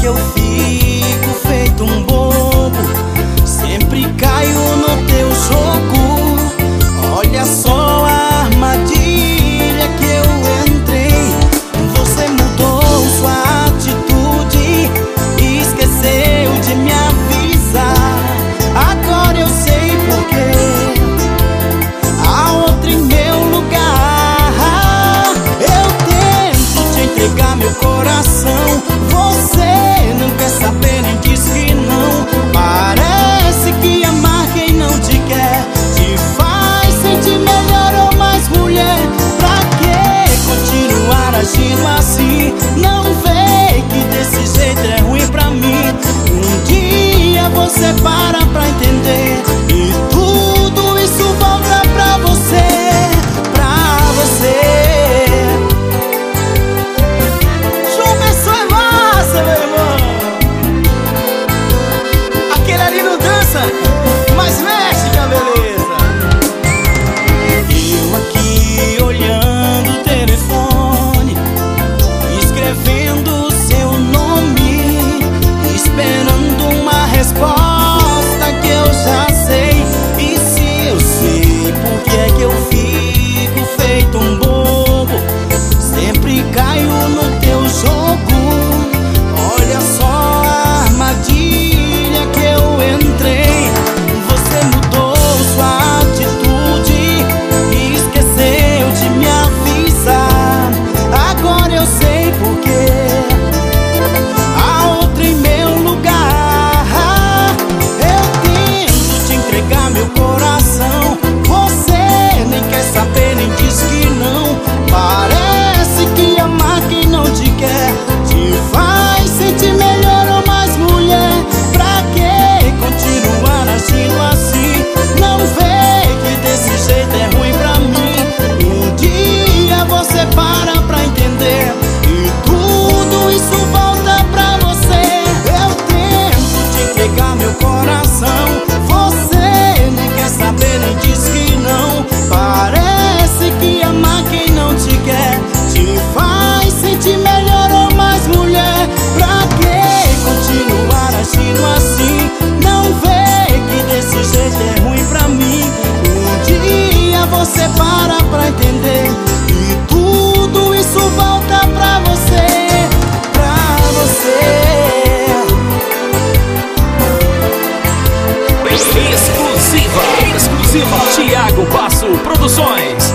que eu fico feito um bobo? Sempre caio no teu jogo. Olha só a armadilha que eu entrei. Você mudou sua atitude e esqueceu de me avisar. Agora eu sei porquê. Há outra em meu lugar. Eu tento te entregar meu coração. Você não quer saber nem diz que não. Parece que amar quem não te quer te faz sentir melhor ou mais mulher. Pra que continuar agindo assim? Não vê que desse jeito é ruim pra mim. Um dia você para pra entender e tudo isso volta pra você. Pra você. João Pessoa é massa, meu irmão. Aquele ali não dança, mas mexe com a beleza. Eu aqui olhando o telefone, escrevendo seu nome, esperando uma resposta que eu já sei. E se eu sei, por que é que eu fico feito um bobo? Sempre caio no teu jogo. Olha só a armadilha que eu entrei. Você mudou sua atitude e esqueceu de me avisar. Agora eu sei porquê. Há outra em meu lugar. Eu tento te entregar meu coração. Você nem quer saber nem diz que não. Parece que amar quem não te quer te faz sentir melhor ou mais mulher. Pra que continuar agindo assim? Não vê que desse jeito é ruim pra mim. Um dia você para pra entender e tudo isso volta pra você. Eu tento te entregar meu coração. Você nem quer saber nem diz que não. Parece que amar quem não te quer te faz sentir melhor ou mais mulher. Pra que continuar agindo assim? Não vê que desse jeito é ruim pra mim. Um dia você para pra entender e tudo isso volta pra você. Pra você. Exclusiva Thiago Basso Produções.